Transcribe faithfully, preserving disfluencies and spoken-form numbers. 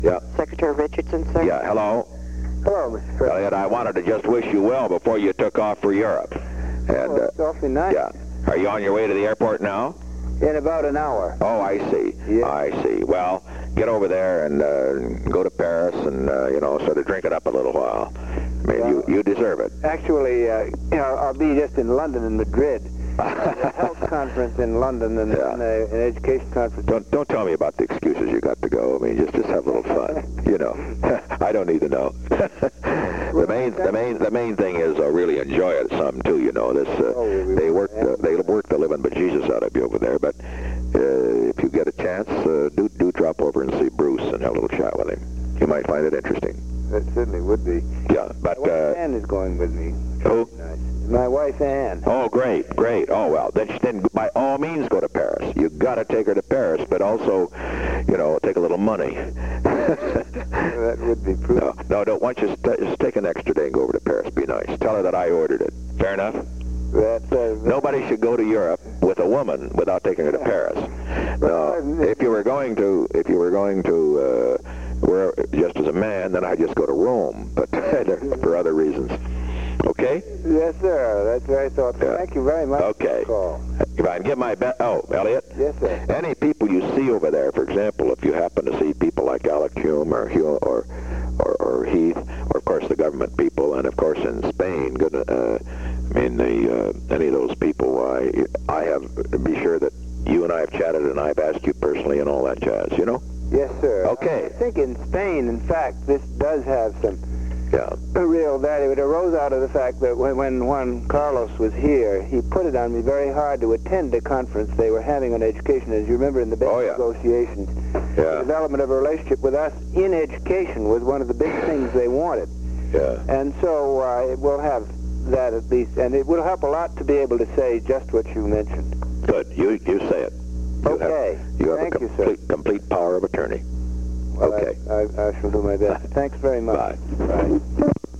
Yeah. Secretary Richardson, sir. Yeah, hello. Hello, Mister President. Elliot, I wanted to just wish you well before you took off for Europe. And, Oh, that's awfully nice. yeah. Are you on your way to the airport now? In about an hour. Oh, I see. Yeah. I see. Well, get over there and uh, go to Paris and, uh, you know, sort of drink it up a little while. I mean, Yeah. you, you deserve it. Actually, uh, you know, I'll be just in London and Madrid. There's a health conference in London and, Yeah. and a, an education conference. Don't don't tell me about the excuses you got to go. I mean, just just have a little fun. You know, I don't need to know. the main the main the main thing is uh, really enjoy it some too. You know, this uh, Oh, we- we they will, work yeah. the, they work the living bejesus out of you over there. But uh, if you get a chance, uh, do do drop over and see Bruce and have a little chat with him. You might find it interesting. That certainly would be. Yeah, but My wife uh, Ann is going with me. who? Nice. My wife Ann. Oh, great, great. Oh, well, then, then by all means go to Paris. You got to take her to Paris, but also, you know, take a little money. That would be prudent. No, no, don't. Why don't you st- just take an extra day and go over to Paris? Be nice. Tell her that I ordered it. Fair enough? That, uh, Nobody should go to Europe with a woman without taking her to Paris. No, if you were going to, if you were going to, uh, where just as a man, then I'd just go to Rome, but for other reasons. Okay? Yes, sir. That's very thoughtful. Yeah. Thank you very much Okay. for the call. If I can get my bet. Oh, Elliot. Yes, sir. Any people you see over there, for example, if you happen to see people like Alec Hume or Hugh or, or or Heath, or of course the government people, and of course in Spain, good. Uh, I mean, the uh, any of those people, I I have be sure that you and I have chatted, and I've asked you personally, and all that jazz. You know? Yes, sir. Okay. I think in Spain, in fact, this does have some Yeah. real value. It arose out of the fact that when, when Juan Carlos was here, he put it on me very hard to attend a conference they were having on education. As you remember in the big Oh, yeah. negotiations, the Yeah. development of a relationship with us in education was one of the big things they wanted. Yeah. And so uh, it will have that at least, and it will help a lot to be able to say just what you mentioned. Good. You you say it. You Okay. Have, you have Thank a you, sir. complete, complete power of attorney. Well, Okay. I, I, I shall do my best. Thanks very much. Bye. Bye.